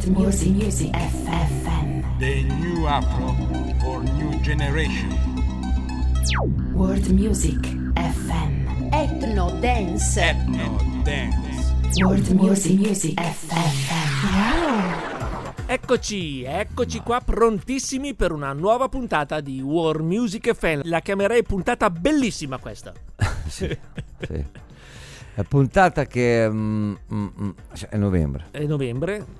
Music FM. The new Afro for new generation. World Music FM. Ethno Dance. Ethno Dance. World Music FM. Wow. Eccoci qua prontissimi per una nuova puntata di World Music FM. La chiamerei puntata bellissima questa. Sì. La puntata che è novembre. È novembre.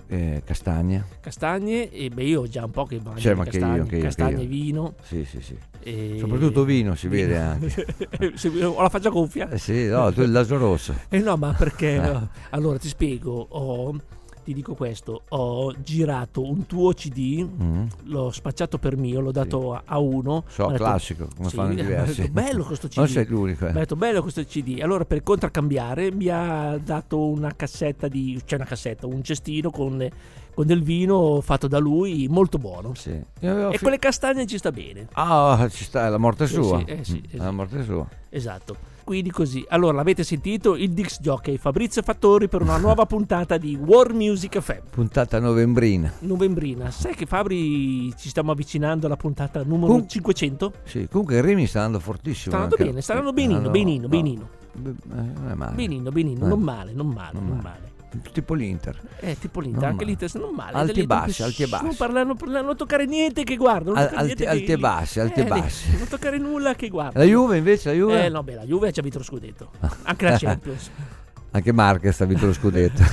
Castagne e io ho già un po' che mangio castagne, vino. Sì. Soprattutto vino si vede anche. Ho la faccia gonfia? Sì, no, tu il naso rosso. No, ma perché? Allora ti spiego, ti dico questo, ho girato un tuo CD, l'ho spacciato per mio, l'ho dato a uno. Classico, come fanno diversi. Bello questo CD. Non sei l'unico. Mi ha detto bello questo CD. Allora per contraccambiare mi ha dato una cassetta un cestino con del vino fatto da lui, molto buono. Sì. E quelle castagne ci sta bene. Ci sta, è la morte sua. Sì. La morte sua. Esatto. Quindi così, allora l'avete sentito, il Dix Jockey Fabrizio Fattori per una nuova puntata di World Music FM. Puntata novembrina. Sai che Fabri ci stiamo avvicinando alla puntata numero 500? Sì, comunque i rimi stanno andando fortissimo. Stanno andando benino. Benino. Non è male. Benino, non male. Tipo l'Inter. Tipo l'Inter, anche l'Inter non male. Alti e bassi. Non parlano, non toccare niente che guarda. Alti e bassi. Non toccare nulla che guarda. La Juve invece, la Juve ha già vinto lo scudetto. Anche la Champions. Anche Marquez ha vinto lo scudetto.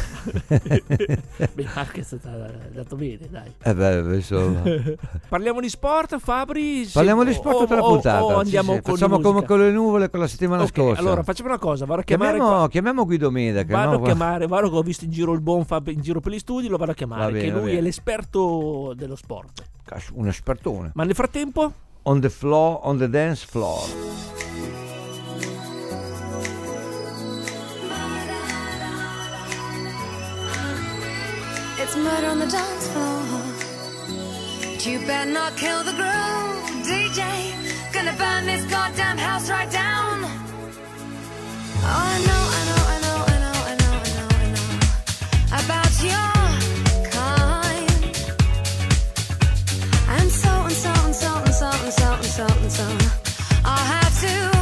Marquez ha dato bene, dai. Insomma. Parliamo di sport, Fabri? Parliamo di sport tutta la puntata. O andiamo con facciamo come con le nuvole con la settimana scorsa. Allora facciamo una cosa, vado a chiamare. Chiamiamo Guido Meda. Vado che ho visto in giro il buon Fabri in giro per gli studi, lo vado a chiamare, che lui è l'esperto dello sport. Un espertone. Ma nel frattempo? On the dance floor. It's murder on the dance floor. But you better not kill the groove, DJ. Gonna burn this goddamn house right down. Oh, I know about your kind. And so I'll have to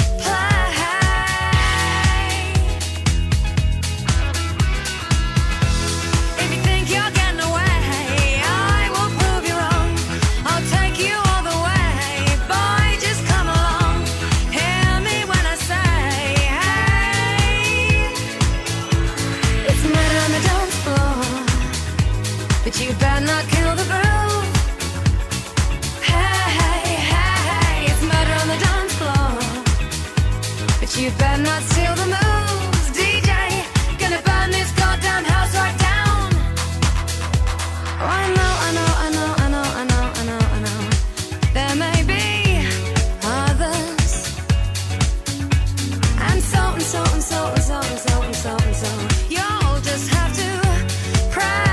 you better not kill the groove. Hey, it's murder on the dance floor. But you better not steal the moves, DJ. Gonna burn this goddamn house right down. Oh, I know. There may be others. And so. You'll just have to pray.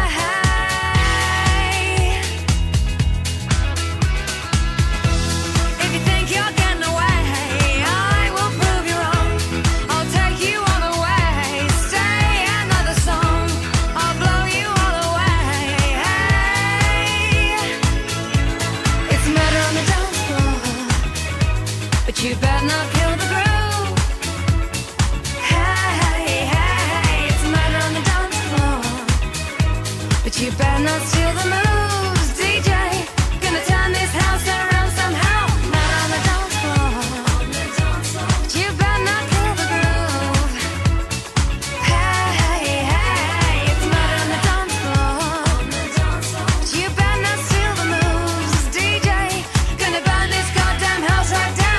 You better not kill the groove. Hey, it's murder on the dance floor. But you better not steal the moves, DJ. Gonna turn this house around somehow. Murder on the dance floor. But you better not kill the groove. Hey, it's murder on the dance floor. But you better not steal the moves, DJ. Gonna burn this goddamn house right down.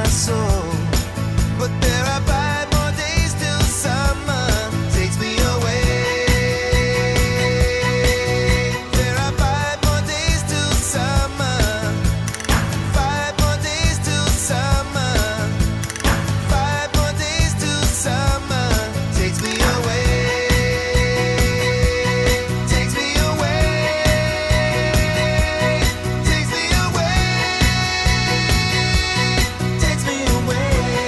my soul. But there are 5 more days till summer takes me away. There are 5 more days till summer. 5 more days till summer. 5 more days till summer takes me away. Takes me away. Takes me away. Takes me away.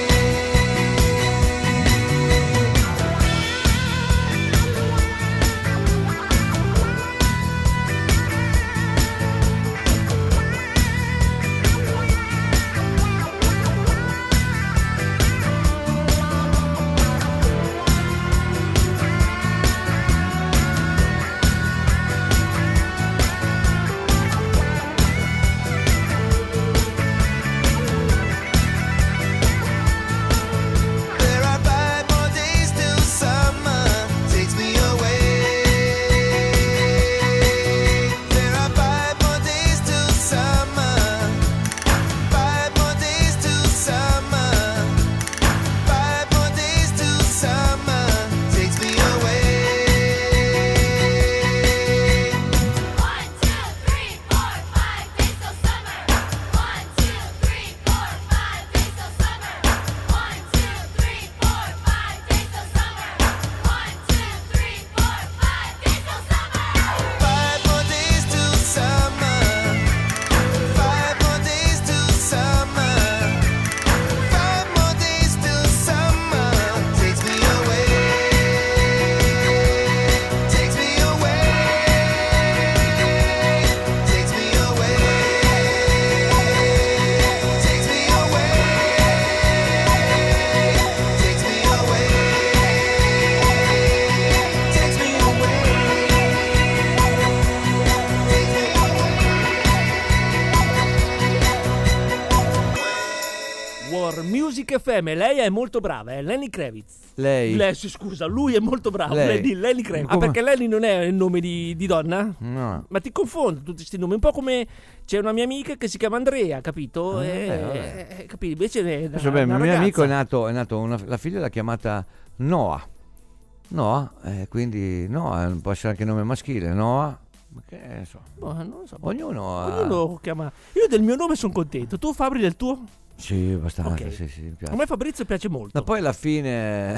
There are 5 more days till summer takes me away. There are 5 more days till summer. 5 more days till summer. 5 more days till summer takes me away. 1, 2, 3, 4, 5 days till summer. 1, 2, 3, 4, 5 days till summer. 1, 2, 3, 4, 5 days till summer. 1, 2, 3, 4, 5 days till summer. 5 more days till summer. 5 more days till summer. 5 more days till summer takes me away. Takes me away. Takes me away. Takes me away. Takes me away. Takes me away. War Music FM, lei è molto brava, è Lenny Kravitz. Lei? Sì, scusa, lui è molto bravo. Lei? Lenny Kravitz. Come? Perché Lenny non è il nome di donna? No. Ma ti confondo tutti questi nomi, un po' come c'è una mia amica che si chiama Andrea, capito? vabbè. Capito? Invece è Adesso, una il mio ragazza. amico è nato la figlia l'ha chiamata Noah. Noah, quindi Noah può essere anche nome maschile, Noah. Ma che ne so. Boh, non lo so. Ognuno ha... Ognuno chiama. Io del mio nome sono contento. Tu, Fabri, del tuo? Sì, abbastanza, Ok. sì, mi piace. A me Fabrizio piace molto. Ma poi alla fine,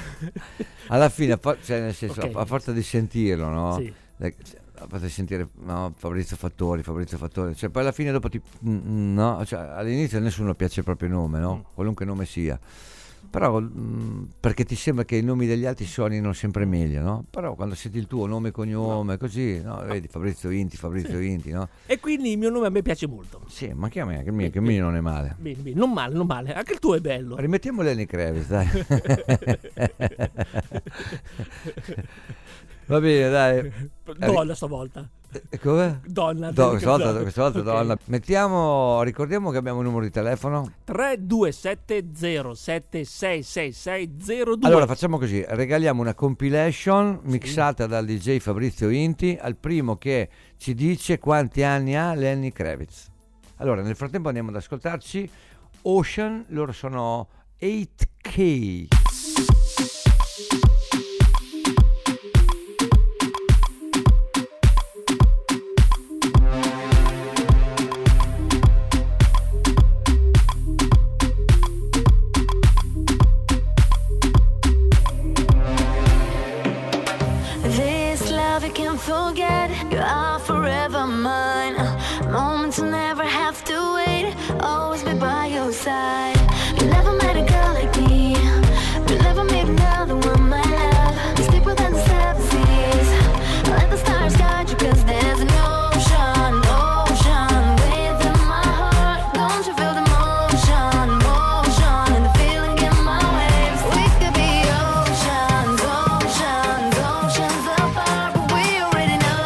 cioè nel senso, Ok. a forza di sentirlo, no? Sì. A forza di sentire no, Fabrizio Fattori, cioè poi alla fine dopo no, cioè, all'inizio a nessuno piace il proprio nome, no? Qualunque nome sia. Però perché ti sembra che i nomi degli altri suonino sempre meglio, no? Però quando senti il tuo nome e cognome, così, no? Vedi Fabrizio Inti, no? E quindi il mio nome a me piace molto. Sì, ma anche a me, che il mio non è male. Bene, non male. Anche il tuo è bello. Rimettiamo Lenny Kravitz, dai. Va bene, dai. Donna stavolta. Come? Donna. Questa volta Ok. donna. Ricordiamo che abbiamo un numero di telefono. 32707666602. Allora facciamo così, regaliamo una compilation mixata dal DJ Fabrizio Inti al primo che ci dice quanti anni ha Lenny Kravitz. Allora nel frattempo andiamo ad ascoltarci Ocean, loro sono 8K. This love I can't forget. You are forever mine. Moments will never have to wait. Always be by your side. You never met a girl like me. You never made another one, my love. It's deeper than the seven seas. Let the stars guide you, 'cause there's an ocean within my heart. Don't you feel the motion and the feeling in my waves? We could be oceans apart, but we already know.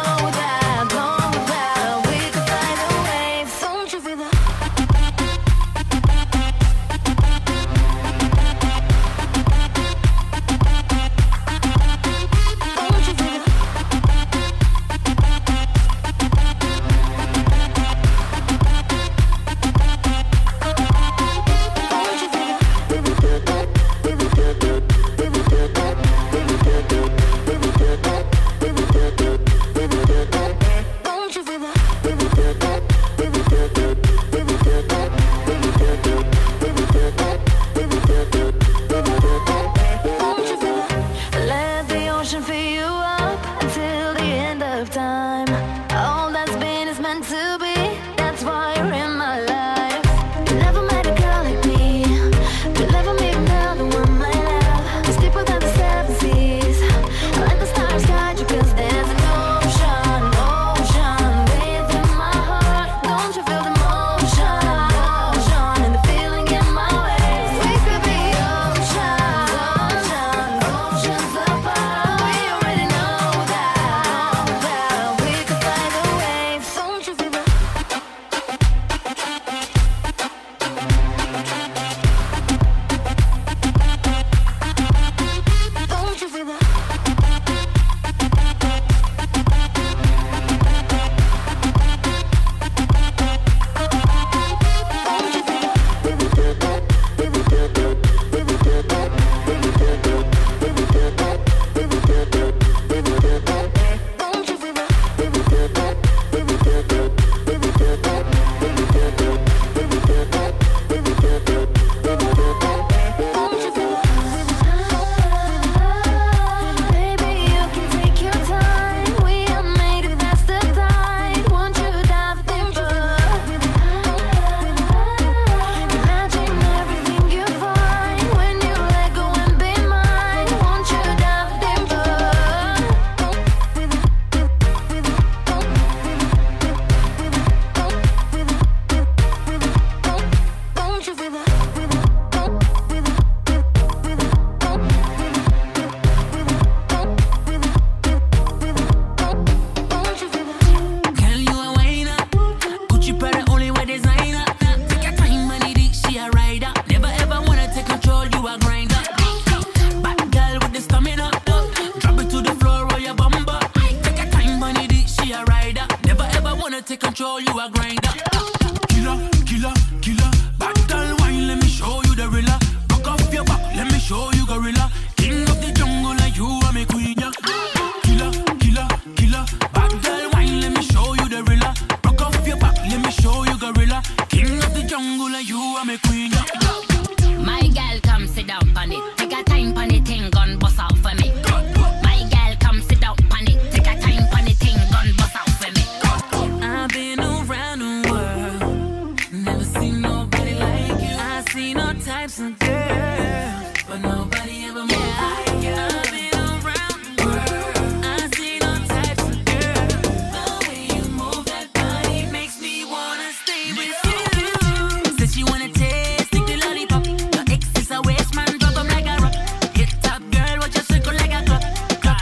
types of girls, but nobody ever moved like you. I've been around the world, I've seen all types of girls. The way you move that body makes me wanna stay with you. Said she wanna taste, stick the lollipop. Your ex is a waste man, drop him like a rock. Hit top girl, watch your circle like a clock.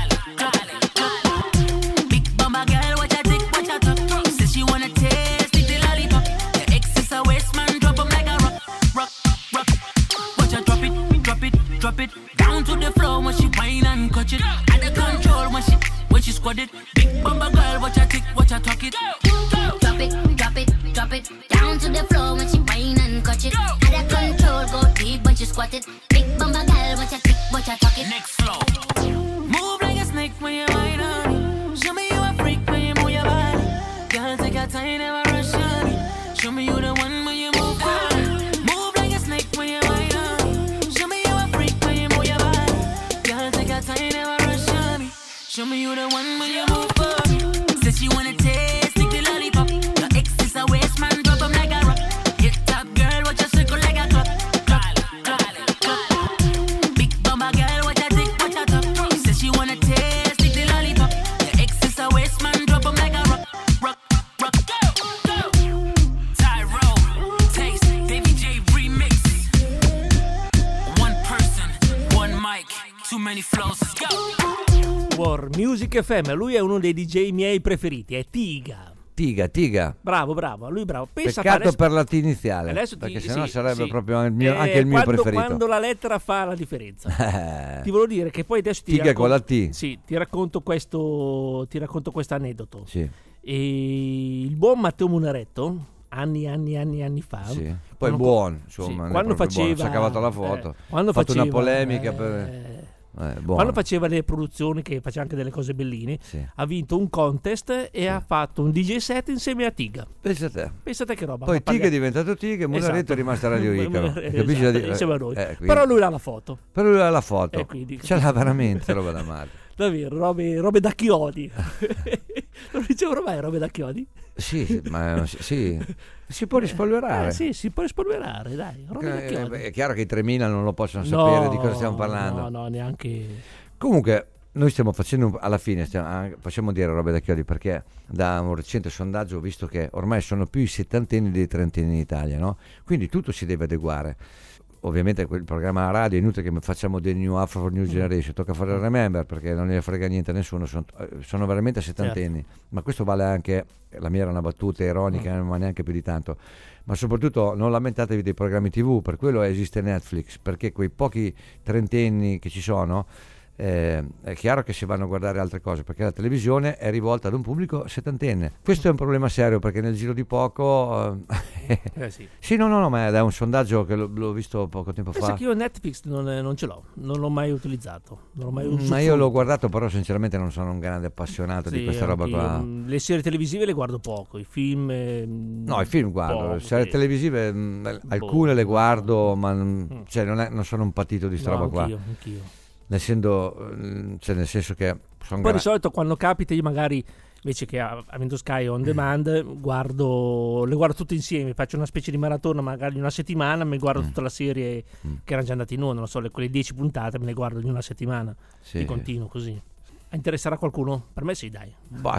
Big bumba girl, watch her tick, watch her top. Said she wanna taste, stick the lollipop. Your ex is a waste man, drop him like a rock. Watch her drop it down to the floor when she whine and catch it. Out of control when she squat it. Big bumba girl, watch her tick, watch her talk it. Drop it down to the floor when she whine and catch it. Out of control, go deep when she squat it. Big bumba girl, watch her tick, watch her talk it. Next floor. Move like a snake when you whine on it. Show me you a freak when you move your body. Girl, take your time, never rush on it. Show me you the one when you move on. Move like a snake when you whine on it. Show me you a freak when you move your body. Girl, take your time, never rush on me. Show me you the one when you move on. Said she wanna taste, stick the lollipop. Your ex is a waste man, drop him like a rock. Hit top girl, watch her circle like a clock. Big bumba girl, watch her tick, watch her top. Said she wanna taste, stick the lollipop. Your ex is a waste man, drop him like a rock. Go. Tyrone, Taste, Baby J remix. One person, one mic, too many flows, let's go. War Music FM, lui è uno dei DJ miei preferiti, è Tiga. Tiga. Bravo, lui bravo. Pensa Peccato adesso, per la T iniziale, adesso perché sennò sì, sarebbe sì. proprio anche il mio preferito. Quando la lettera fa la differenza. Ti volevo dire che poi adesso Tiga con la T. Sì, ti racconto questo aneddoto. Sì. E il buon Matteo Munaretto, anni fa. Sì. Poi buono, insomma, sì, quando faceva, si è cavato la foto, quando ha fatto faceva, una polemica quando faceva le produzioni, che faceva anche delle cose belline, sì. Ha vinto un contest e ha fatto un DJ set insieme a Tiga. Pensa te che roba. poi Tiga è diventato Tiga e Munaretto è rimasto Radio Icaro. Capisci? Insieme a noi. Però lui ha la foto. Quindi... ce l'ha veramente roba da male. Davvero, robe da chiodi. Non dicevo ormai robe da chiodi? Sì, ma sì, si può rispolverare. Sì, si può rispolverare, dai. Robe da chiodi. È chiaro che i 3000 non lo possono sapere di cosa stiamo parlando. No, neanche. Comunque noi stiamo facendo, alla fine facciamo dire robe da chiodi, perché da un recente sondaggio ho visto che ormai sono più i settantenni dei trentenni in Italia, no? Quindi tutto si deve adeguare. Ovviamente quel programma radio è inutile che facciamo dei new Afro for New Generation, tocca fare il Remember perché non ne frega niente a nessuno, sono veramente settantenni, certo. Ma questo vale anche, la mia era una battuta ironica, ma neanche più di tanto, ma soprattutto non lamentatevi dei programmi TV, per quello esiste Netflix, perché quei pochi trentenni che ci sono, è chiaro che si vanno a guardare altre cose, perché la televisione è rivolta ad un pubblico settantenne. Questo è un problema serio, perché nel giro di poco sì, no, ma è un sondaggio che l'ho visto poco tempo fa. Che io Netflix non ce l'ho, non l'ho mai utilizzato, ma io l'ho guardato, però sinceramente non sono un grande appassionato di questa roba qua. Le serie televisive le guardo poco, i film i film guardo, le serie televisive alcune le guardo, ma non sono un patito di sta roba qua. Anch'io. Nel senso che poi di solito quando capita, io magari invece che avendo Sky on demand le guardo tutte insieme, faccio una specie di maratona magari di una settimana, mi guardo tutta la serie che erano già andate in onda, non so, quelle 10 puntate me le guardo in una settimana di continuo così. Interesserà qualcuno? Per me sì, dai.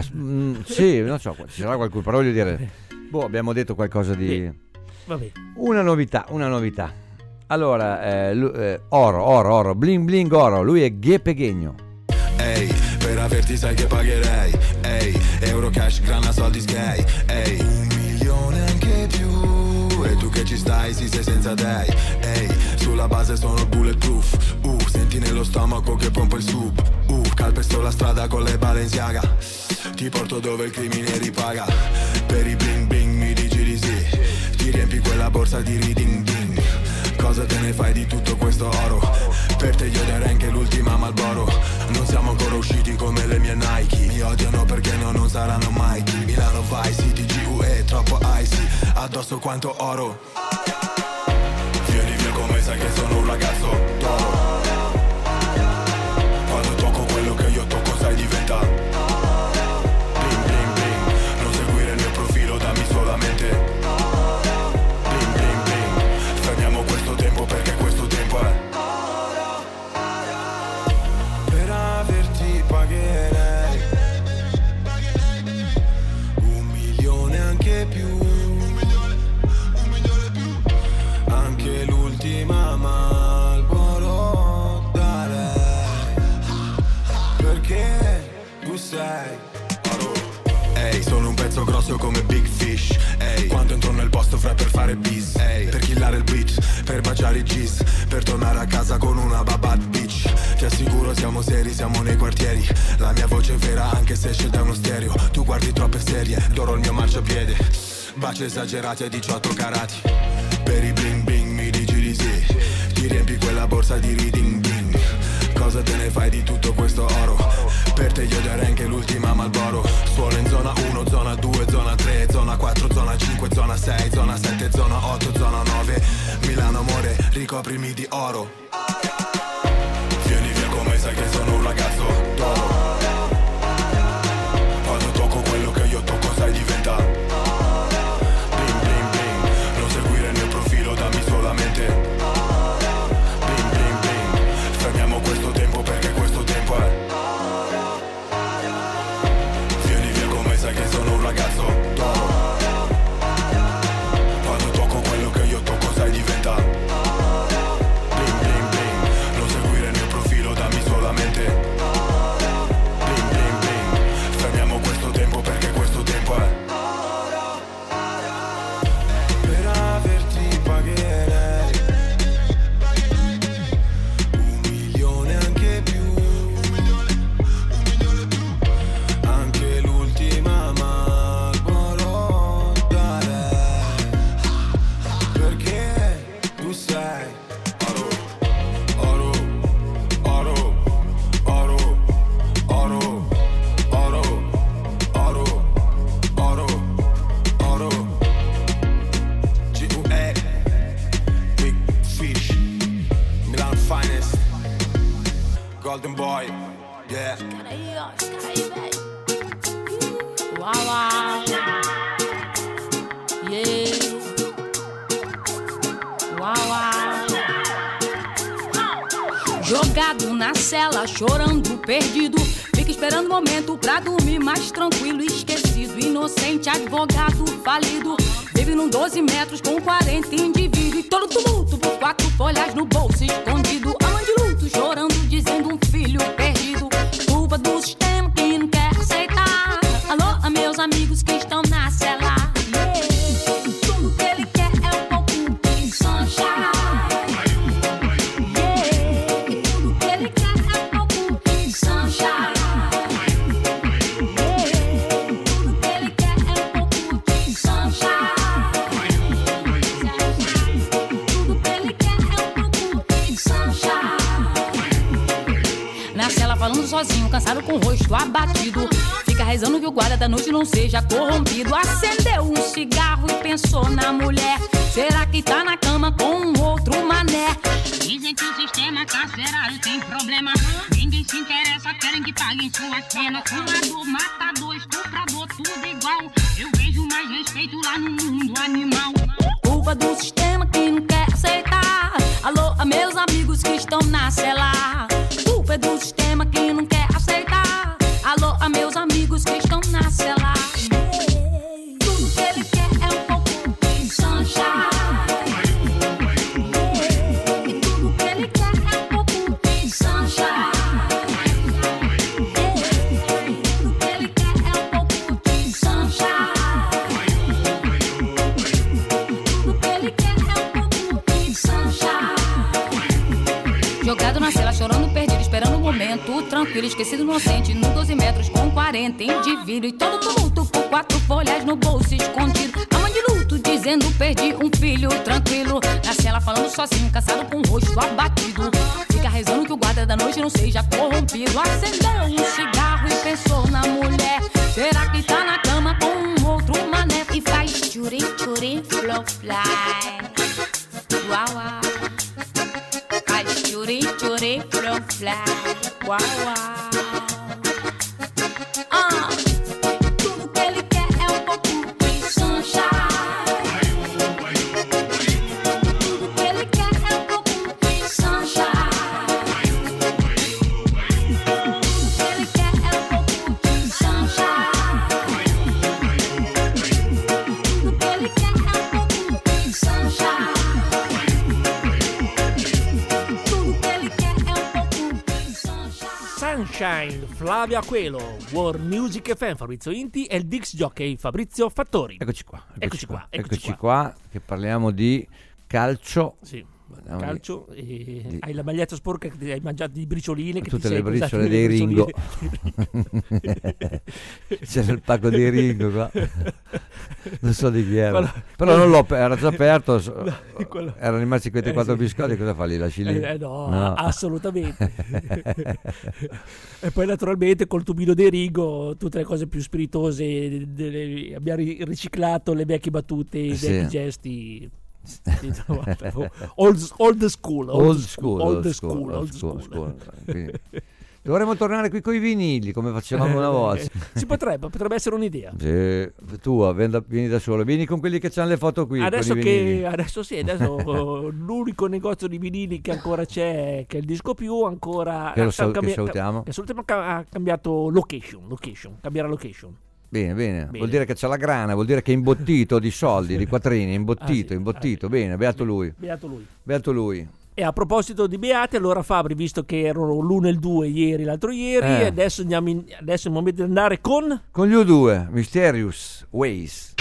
Sì, non so, ci sarà qualcuno, però voglio dire, abbiamo detto qualcosa di vabbè. Una novità. Allora, oro, bling bling oro, lui è Ghepegegno. Ehi, per averti sai che pagherei. Ehi, euro cash, grana, soldi sgay. Ehi, 1 milione anche più. E tu che ci stai, sì, sei senza dei. Ehi, sulla base sono bulletproof. Senti nello stomaco che pompo il sub. Calpesto la strada con le Balenciaga. Ti porto dove il crimine ripaga. Per i bling bling mi dici di sì. Ti riempi quella borsa di reading ding. Cosa te ne fai di tutto questo oro? Per te io darei anche l'ultima Marlboro. Non siamo ancora usciti come le mie Nike. Mi odiano perché non saranno mai chi. Milano Vice City, GUE, troppo icy. Addosso quanto oro. Vieni via come sai che sono un ragazzo d'oro. Quando tocco quello che io tocco sai diventa bling bling bling. Non seguire il mio profilo, dammi solamente bling bling bling. Fermiamo questo tempo perché grosso come Big Fish. Ehi, quando entro nel posto fra per fare bis. Ehi, per killare il beat, per baciare i G's, per tornare a casa con una bad bitch. Ti assicuro siamo seri, siamo nei quartieri. La mia voce è vera anche se esce da uno stereo. Tu guardi troppe serie, d'oro il mio marciapiede. Baci esagerati a 18 carati. Per i bling bling mi dici di sì. Ti riempi quella borsa di reading bling. Cosa te ne fai di tutto questo oro? Per te io darei anche l'ultima Marlboro. Suolo in zona 1, zona 2, zona 3, zona 4, zona 5, zona 6, zona 7, zona 8, zona 9. Milano amore, ricoprimi di oro. Vieni via come sai che sono un ragazzo d'oro. Quando tocco quello che io tocco sai diventa bling bling bling. Non seguire il mio profilo, dammi solamente bling bling bling. Fermiamo questo tempo perché questo tempo è. Vieni via come sai che sono un ragazzo d'oro. Quando tocco quello che io tocco sai diventa bling bling bling. Non seguire il mio profilo, dammi solamente bling bling bling. Fermiamo questo tempo perché questo tempo è. Per averti pagherei 1 milione anche più. Anche l'ultima Marlboro darei. Perché tu sei oro, oro, oro, oro, oro, oro, oro, oro, oro. G.U.E. Big Fish, Milan Finest, Golden Boy, yeah. Wow, wow. Yeah. Wow, wow. Jogado na cela, chorando, perdido. Fica esperando o momento pra dormir mais tranquilo, esquecido. Inocente, advogado, falido. Vive num 12 metros com 40 indivíduos. E todo tumulto por 4 folhas no bolso escondido. A mãe de luto, chorando, dizendo um filho perdido. Culpa do sistema que não quer aceitar. Alô, a meus amigos que estão na cela. Yeah. Tudo que ele quer é um pouco de sunshine. Yeah. Tudo que ele quer é um pouco de sunshine. Yeah. Tudo que ele quer é um pouco de sunshine. Tudo que ele quer é um pouco de sunshine. Na cela falando sozinho, cansado com o rosto abatido. Fica rezando que o guarda da noite não seja corrompido. Acendeu um cigarro e pensou na mulher. Será que tá na cama com um outro mané? Dizem que o sistema carcerário tem problema. Ninguém se interessa, querem que paguem suas penas. Fumador, matador, estuprador, tudo igual. Eu vejo mais respeito lá no mundo animal. Culpa do sistema que não quer aceitar. Alô, a meus amigos que estão na cela. Culpa é do sistema que não quer aceitar. Alô, a meus amigos que estão na cela. Tudo que ele quer é um pouco de sunshine. E tudo que ele quer é um pouco de sunshine. Tudo que ele quer é um pouco de sunshine. Tudo que ele quer é um pouco de sunshine. Jogado na cela, chorando perdido, esperando o momento tranquilo, esquecido inocente, no 12 metros com 40 indivíduos. E todo tumulto por 4 folhas no bolso escondido. A mãe de luto dizendo perdi um filho tranquilo. Na cela falando sozinho, cansado com o rosto abatido. Fica rezando que o guarda da noite não seja corrompido. Acendeu um cigarro e pensou na mulher. Será que tá na cama com um outro mané? E faz tchurim, tchurim, flow fly. Uau, uau. Faz tchurim, tchurim, flow fly. Uau, uau. Tudo que ele quer é um pouco de sunshine. Tudo que ele quer é um pouco de sunshine. Tudo que ele quer é um pouco de sunshine. Tudo que ele quer é um pouco de sunshine. Tudo que ele quer é um pouco de sunshine. Sunshine, Flavio Aquelo, World Music FM, Fabrizio Inti e il Dix Jockey Fabrizio Fattori. Eccoci qua, che parliamo di calcio. Sì. Calcio, hai la maglietta sporca che hai mangiato di bricioline, che tutte ti le briciole dei Ringo. C'era il pacco dei Ringo qua, non so di chi era, però non l'ho, era già aperto, erano rimasti quei 4 biscotti, cosa fa lì, lasci lì? No, assolutamente. E poi naturalmente col tubino dei Ringo tutte le cose più spiritose, abbiamo riciclato le vecchie battute, i vecchi gesti. Old school. Quindi, dovremmo tornare qui con i vinili come facevamo una volta. Si potrebbe essere un'idea. Tu vieni da solo, vieni con quelli che hanno le foto qui. Adesso l'unico negozio di vinili che ancora c'è, che è il Disco Più, ancora che salutiamo. Ha cambiato location, cambierà location. Bene, vuol dire che c'ha la grana, vuol dire che è imbottito di soldi, di quattrini, imbottito. Bene, beato lui. E a proposito di beati, allora Fabri, visto che erano l'1 e il 2 ieri, l'altro ieri, adesso è il momento di andare con gli U2, Mysterious Ways.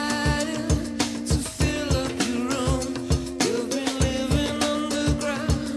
Fill up your room. You've been living underground.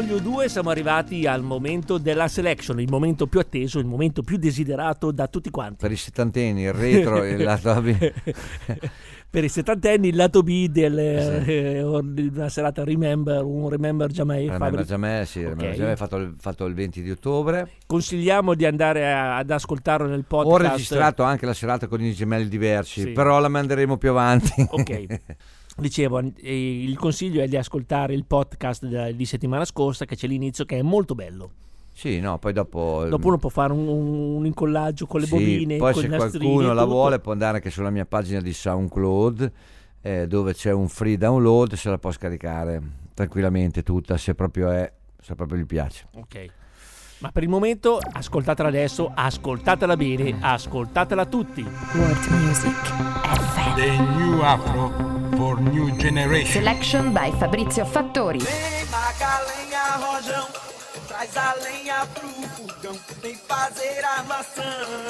Consiglio 2 siamo arrivati al momento della selection, il momento più atteso, il momento più desiderato da tutti quanti. Per i settantenni, il retro e il lato B. Per i settantenni il lato B una serata Remember Jamai. Remember Jamai, sì, Okay. Remember Jamai fatto il 20 di ottobre. Consigliamo di andare ad ascoltarlo nel podcast. Ho registrato anche la serata con i gemelli diversi, Sì. però la manderemo più avanti. Ok. Dicevo, il consiglio è di ascoltare il podcast di settimana scorsa, che c'è l'inizio, che è molto bello. Sì, no, poi dopo uno può fare un incollaggio con le bobine, poi con se i nastrini, qualcuno la tutto. vuole può andare anche sulla mia pagina di SoundCloud, dove c'è un free download, se la può scaricare tranquillamente tutta, se proprio gli piace. Ok. Ma per il momento ascoltatela adesso, ascoltatela bene, ascoltatela tutti. World Music FM. The new Afro for new generation. Selection by Fabrizio Fattori. Vem marcar lenha, rojão, traz a lenha pro fogão, vem fazer armação.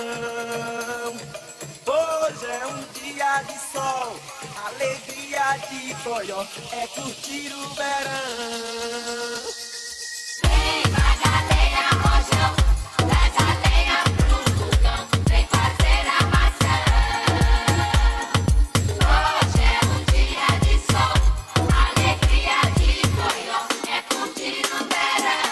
Hoje é dia de sol, alegria de coió, é curtir o verão. Vem marcar lenha, rojão, traz a lenha pro fogão, vem fazer armação. Hoje é dia de sol, alegria de coió, é curtir o verão.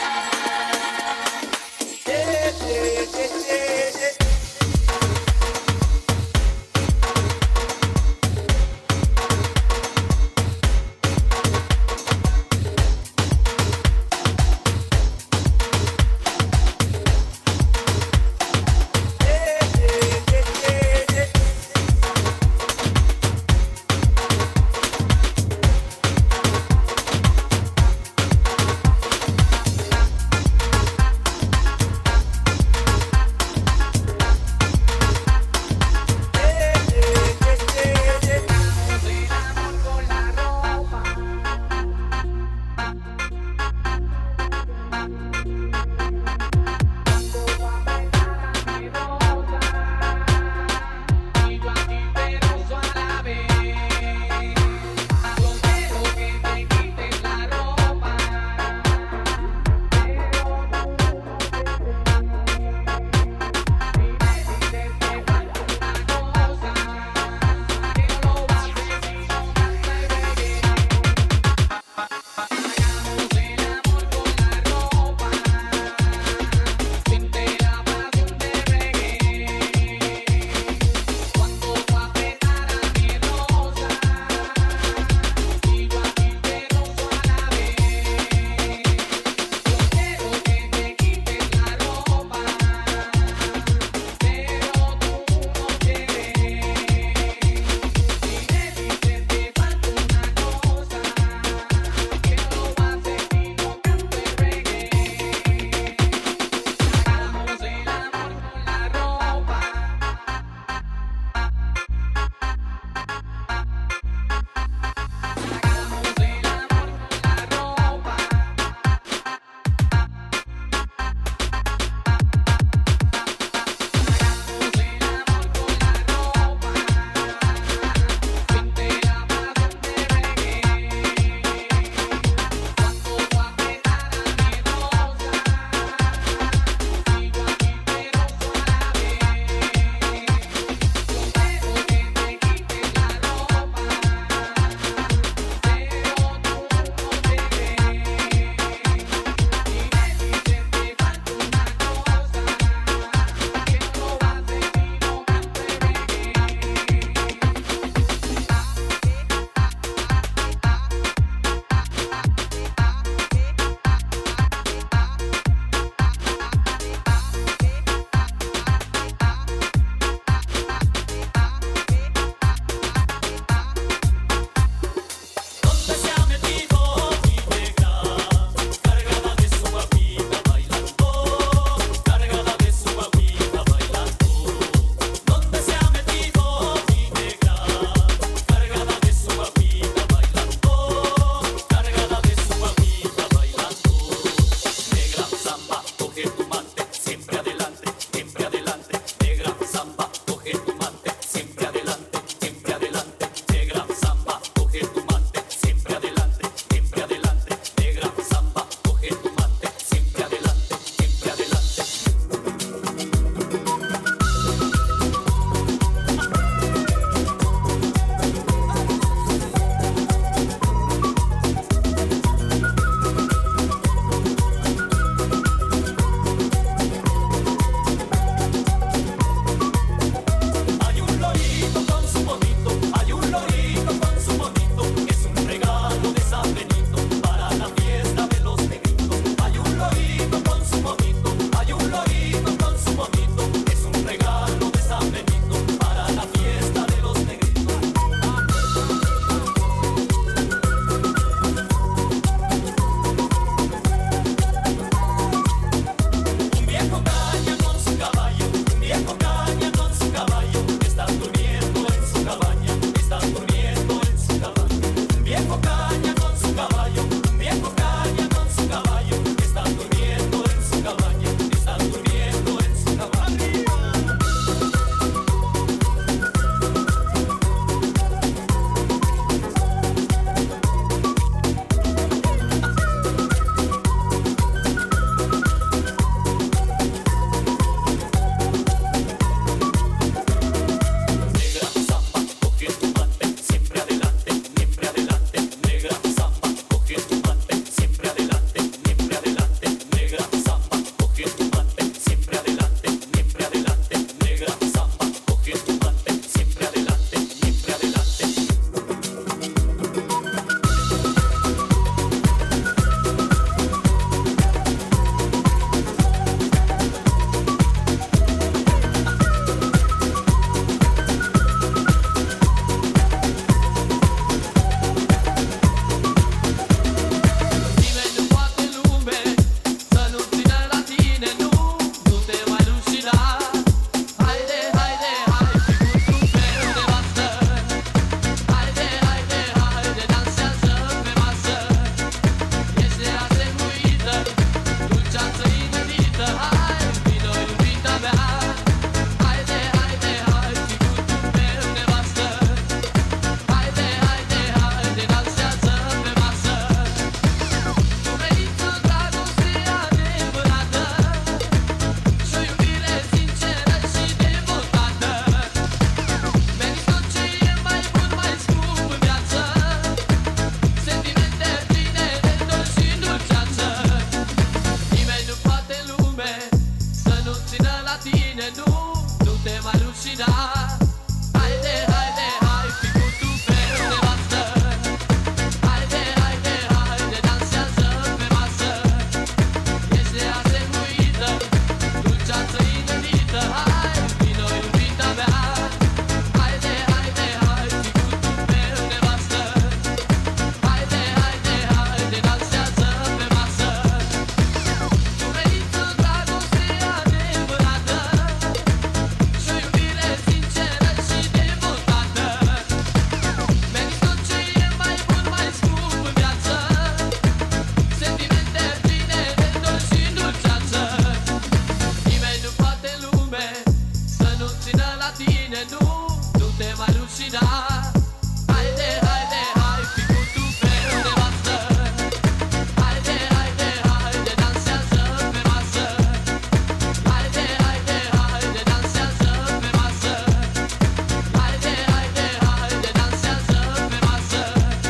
latine nu te mai rușina. Haide, haide, hai, ficu tu pe nevastă. Haide, haide, haide, dansează pe masă. Ești neasemuită, dulceață inădită. Hai, vino iubita mea. Haide, haide, hai, ficu tu pe nevastă. Haide, haide, haide, dansează pe masă. Tu meriți o dragoste adevărată și o iubire sinceră și devotată. Meriți tot ce e mai bun, mai scump în viață. Sentimente pline de dor și dulceață. Nimeni nu poate în lume să nu țină la tine, nu te mai rușina. Haide, haide, hai, ficu tu pe nevastă. Haide, haide, haide, dansează pe masă. Haide, haide, haide, dansează pe masă. Haide, haide, haide, dansează pe masă.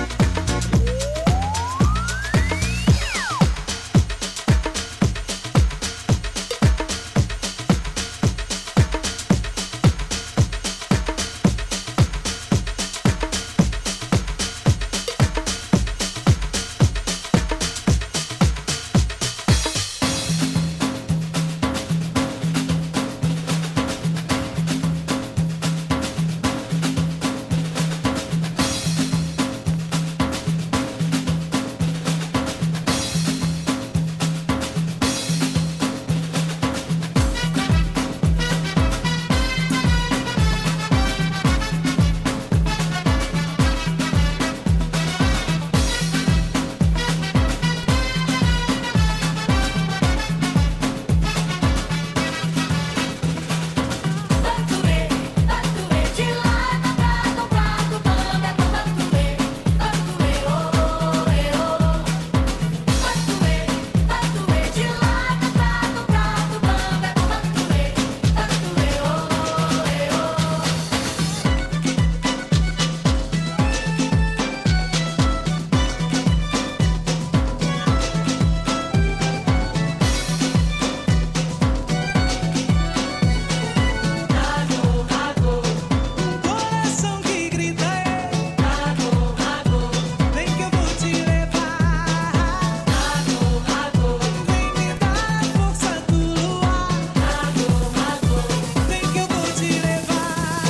Coração que grita é Rago, rago, vem que eu vou te levar. Rago, rago, vem me dar a força do luar. Rago, rago, vem que eu vou te levar.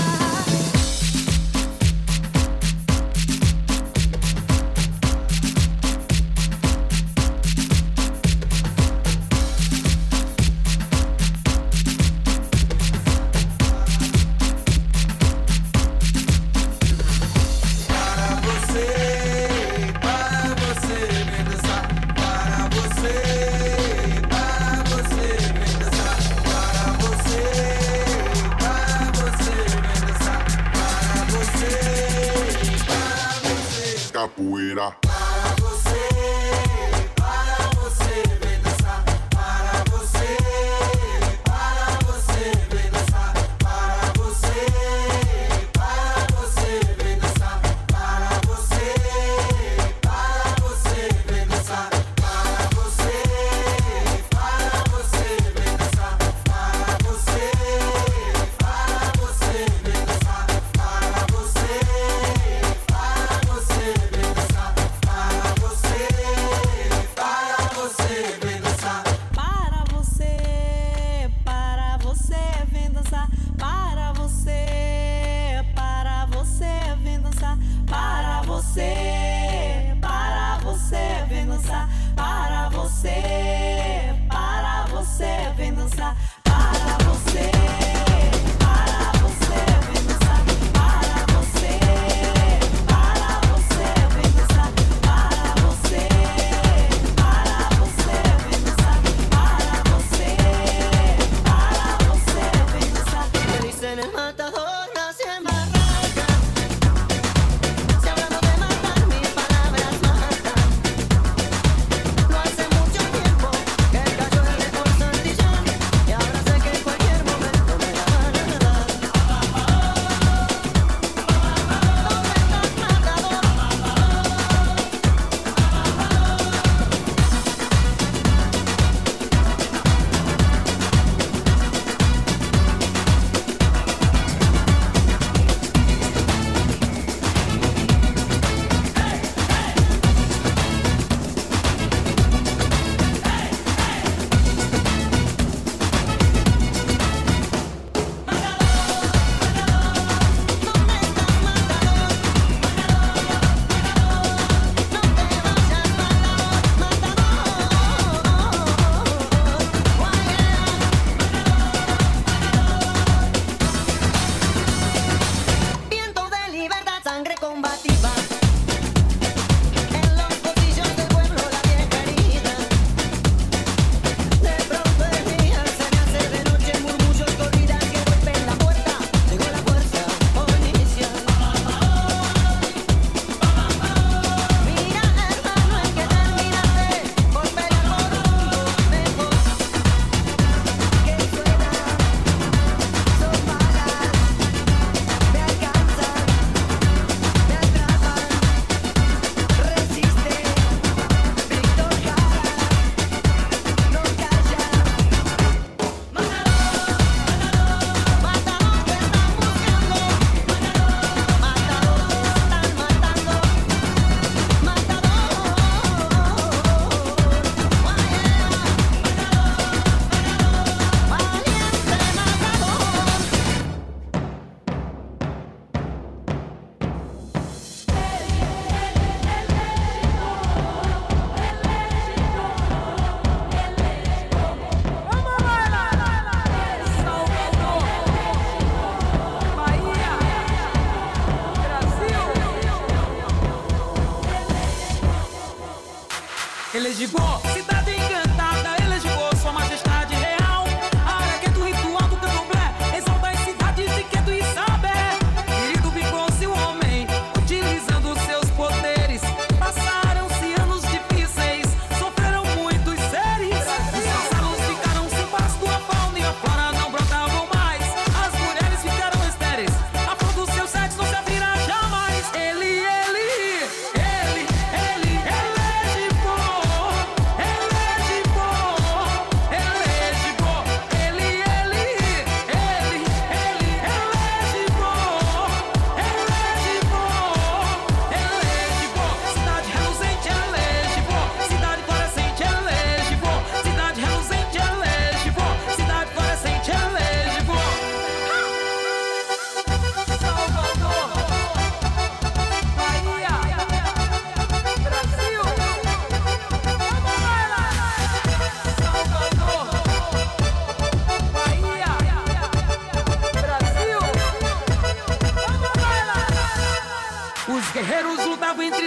Para você, vem dançar. Para você, vem dançar. Para você, vem dançar. Para você, Capoeira. para você, vem dançar. Para você, vem dançar. Para você, vem dançar. Para você, vem dançar. Para você, vem dançar. Para você, vem dançar. Para você, vem dançar. Para Mata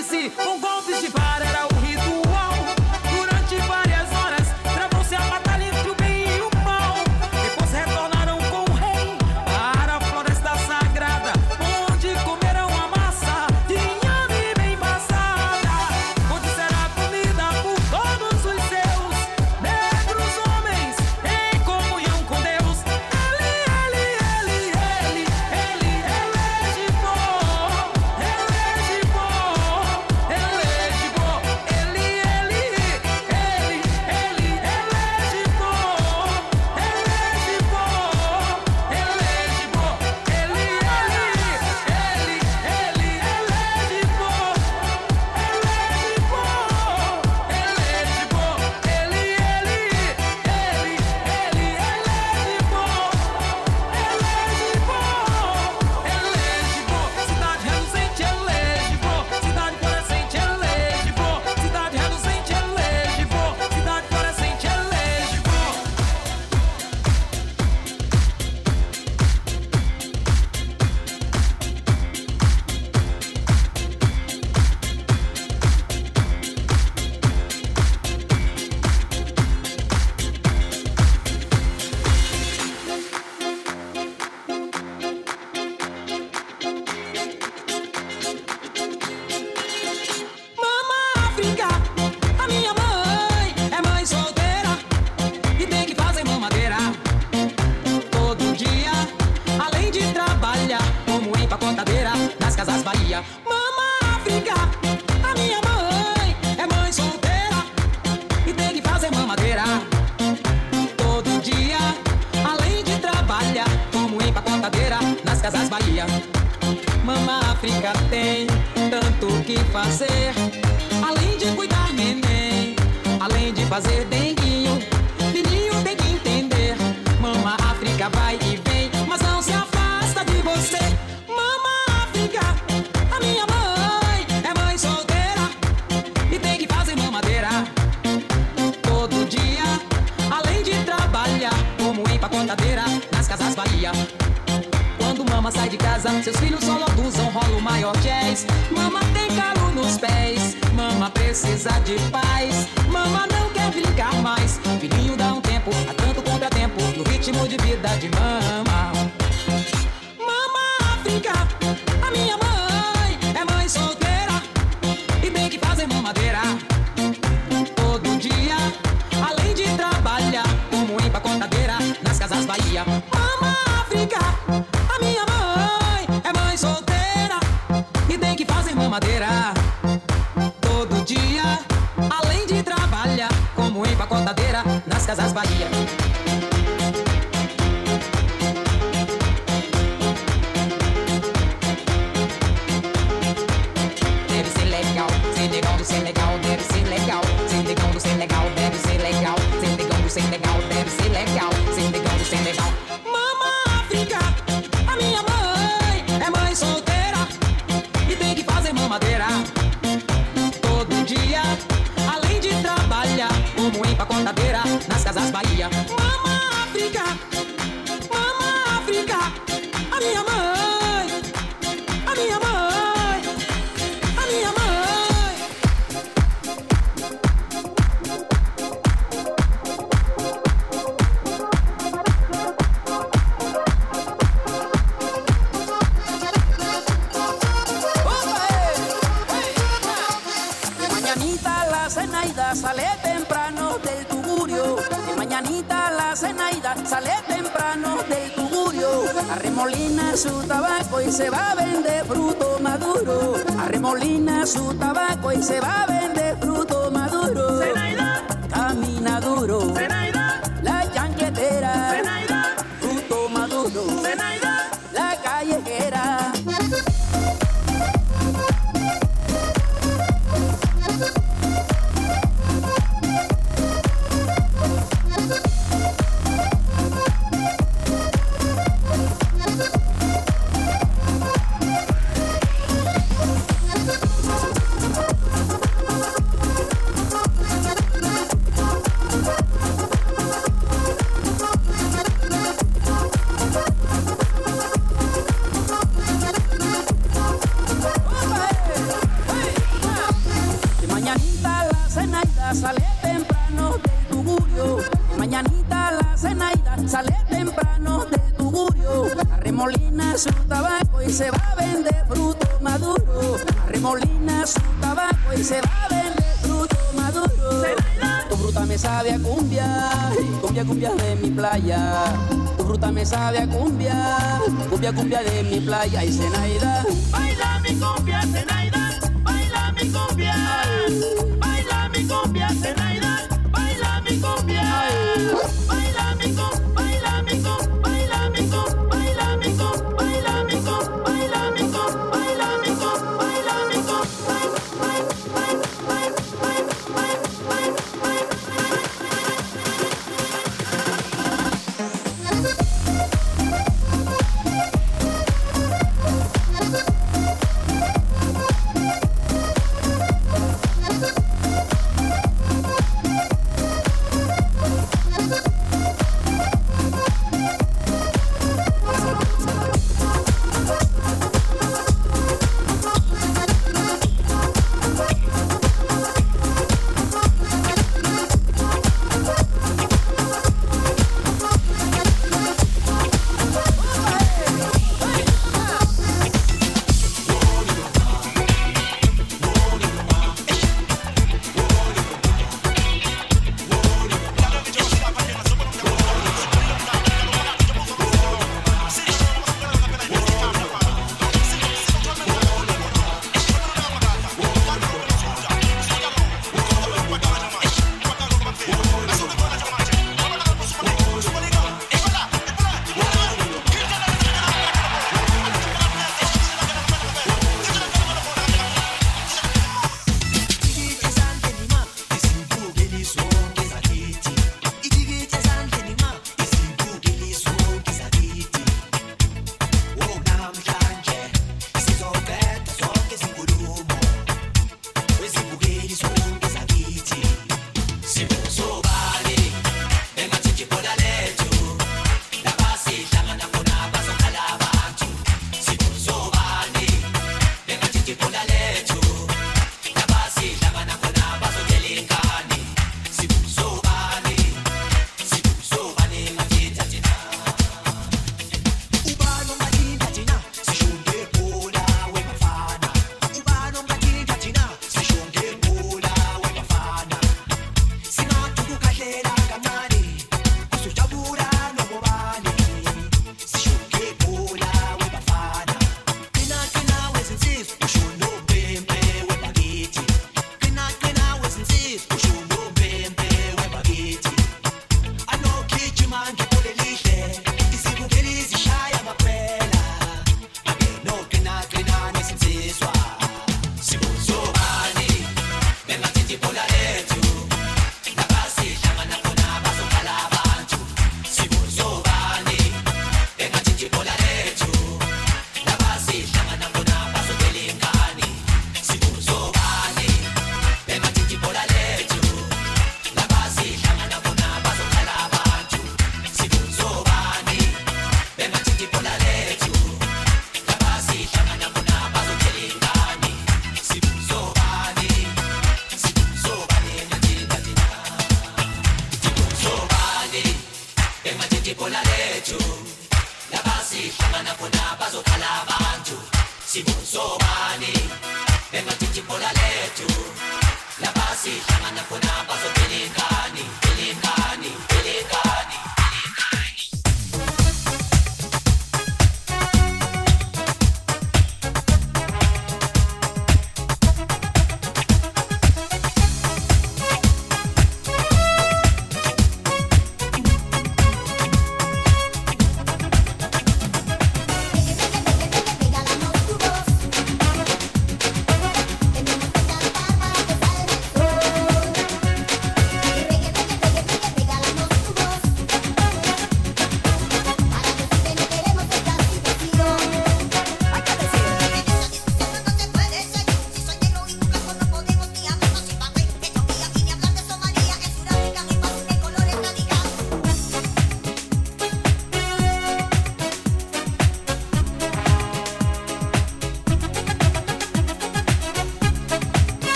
disse, com golpes de vara era o ritual. Durante várias horas, travou-se a batalha entre o bem e o mal. Depois retornaram com o rei para a floresta sagrada, onde comeram a massa de inhame bem passada, onde será comida por todos os seus negros homens, em comunhão com Deus. Seus filhos só logo usam rolo maior jazz. Mama tem calo nos pés, mama precisa de paz. Mama não quer brincar mais, filhinho dá um tempo, há tanto contratempo no ritmo de vida de mama. Mama África, a minha mãe é mãe solteira e tem que fazer mamadeira todo dia, além de trabalhar como empacotadeira nas casas Bahia. Mama África, a minha mãe é mãe solteira e tem que fazer mamadeira todo dia, além de trabalhar como empacotadeira nas casas Bahia. Deve ser legal, ser negão do Senegal, deve ser legal, ser negão do Senegal, deve ser legal, ser negão do Senegal, deve ser legal, ser negão do Senegal. Mama África, a minha mãe é mãe solteira e tem que fazer mamadeira todo dia, além de trabalhar como empacotadeira nas casas Bahia. Mama África, a minha mãe, a minha mãe, a minha mãe. Mañanita la Zenaida sale temprano del tugurio. De mañanita la Zenaida sale temprano del tugurio. Arremolina su tabaco y se va a vender fruto maduro. Arremolina su tabaco y se va a vender fruto maduro. Zenaida camina duro. Zenaida la chanquetera. Zenaida fruto maduro. Zenaida la callejera. Arremolina su tabaco y se va a vender fruto maduro. Arremolina su tabaco y se va a vender fruto maduro. Tu fruta me sabe a cumbia, cumbia, cumbia de mi playa. Tu fruta me sabe a cumbia, cumbia, cumbia de mi playa. Y Zenaida, baila mi cumbia, Zenaida, baila mi cumbia. Baila mi cumbia, Zenaida, baila mi cumbia. Baila mi cumbia, baila mi cumbia, baila mi cumbia, baila mi cumbia, baila mi cumbia, baila mi cumbia, baila mi cumbia, baila mi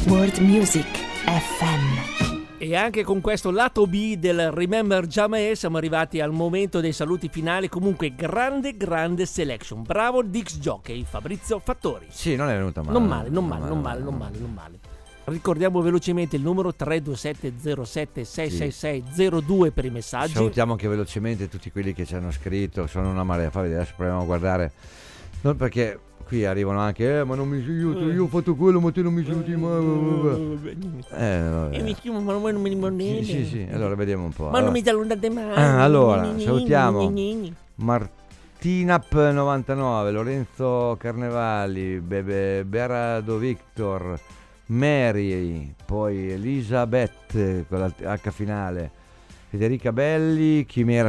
World Music FM. E anche con questo lato B del Remember Jamaica siamo arrivati al momento dei saluti finali. Comunque grande selection. Bravo Dix Jockey, Fabrizio Fattori. Sì, non è venuta male. Non male. Ricordiamo velocemente il numero 327-07-666-02 per i messaggi. Salutiamo anche velocemente tutti quelli che ci hanno scritto, sono una marea. Adesso proviamo a guardare, non perché qui arrivano anche ma non mi aiuto, io ho fatto quello ma te non mi aiuti mai. Io mi chiamo ma non mi rimanete. Sì, allora vediamo un po'. Ma non mi salutate mai. Allora salutiamo Martinap 99, Lorenzo Carnevali, Berardo Victor, Mary, poi Elisabeth con la H finale, Federica Belli,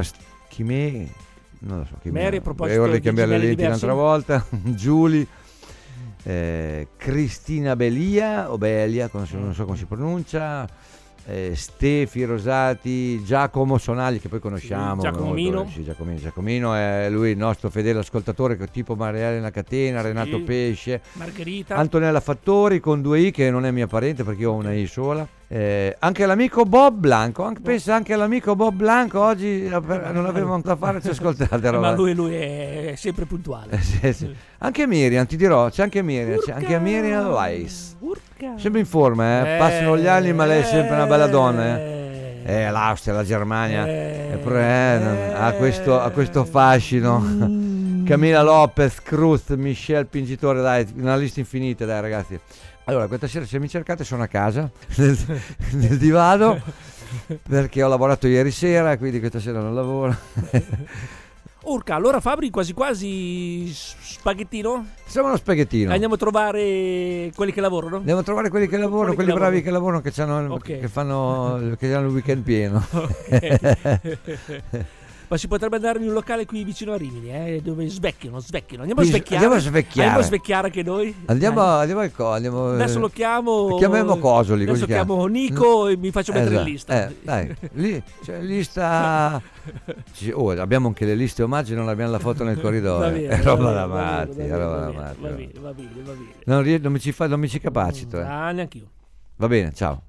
non lo so, Mary, a proposito vorrei cambiare le lenti diversi. un'altra volta. Giulia, Cristina Belia, non so come si pronuncia, Stefi Rosati, Giacomo Sonagli che poi conosciamo, Giacomino è lui il nostro fedele ascoltatore, tipo Maria Elena Catena, Renato Pesce, Margherita, Antonella Fattori con 2 I che non è mia parente perché io ho una I sola. Anche l'amico Bob Blanco, pensa anche all'amico Bob Blanco oggi non avevamo da fare, ci ascoltate. Ma lui è sempre puntuale. Sì. Anche Miriam, ti dirò, c'è anche Miriam, anche Miriam Weiss. Sempre in forma, passano gli anni ma lei è sempre una bella donna. L'Austria, la Germania ha questo fascino. Camilla Lopez, Cruz, Michel Pingitore, dai, una lista infinita, dai ragazzi. Allora, questa sera se mi cercate sono a casa, nel divano, perché ho lavorato ieri sera, quindi questa sera non lavoro. Urca, allora Fabri, quasi spaghettino? Siamo uno spaghettino. Andiamo a trovare quelli che lavorano? Andiamo a trovare quelli che lavorano, quelli bravi che lavorano, che hanno il weekend pieno. Ma si potrebbe andare in un locale qui vicino a Rimini, dove svecchiano. Andiamo a svecchiare anche noi. Andiamo. Adesso lo chiamo. Chiamiamo Cosoli. Adesso chiamo Nico e mi faccio mettere in lista. Dai, lista. Abbiamo anche le liste omaggi, non abbiamo la foto nel corridoio. È roba da matti. Va bene. Non mi ci capacito. Neanch'io. Va bene, ciao.